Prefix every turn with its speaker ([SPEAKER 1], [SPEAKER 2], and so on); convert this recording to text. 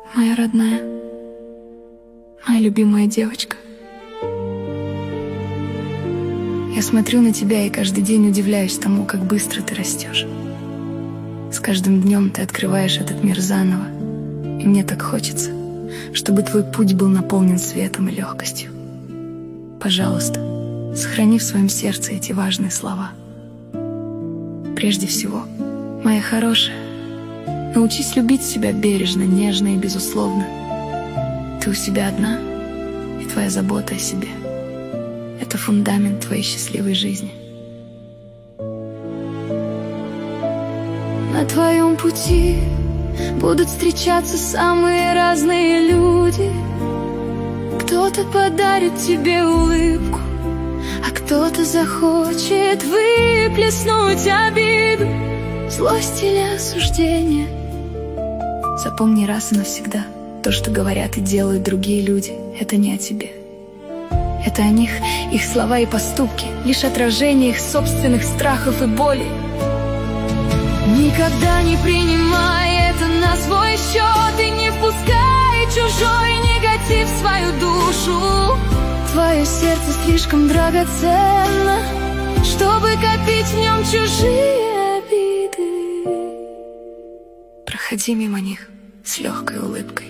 [SPEAKER 1] Моя родная, моя любимая девочка. Я смотрю на тебя и каждый день удивляюсь тому, как быстро ты растешь. С каждым днем ты открываешь этот мир заново, и мне так хочется, чтобы твой путь был наполнен светом и легкостью. Пожалуйста, сохрани в своем сердце эти важные слова. Прежде всего, моя хорошая, научись любить себя бережно, нежно и безусловно. Ты у себя одна, и твоя забота о себе — это фундамент твоей счастливой жизни. На твоем пути будут встречаться самые разные люди. Кто-то подарит тебе улыбку, а кто-то захочет выплеснуть обиду, злость или осуждение. Запомни раз и навсегда: то, что говорят и делают другие люди, это не о тебе. Это о них, их слова и поступки, лишь отражение их собственных страхов и болей. Никогда не принимай это на свой счет и не впускай чужой негатив в свою душу. Твое сердце слишком драгоценно, чтобы копить в нем чужие обиды. Проходи мимо них с легкой улыбкой.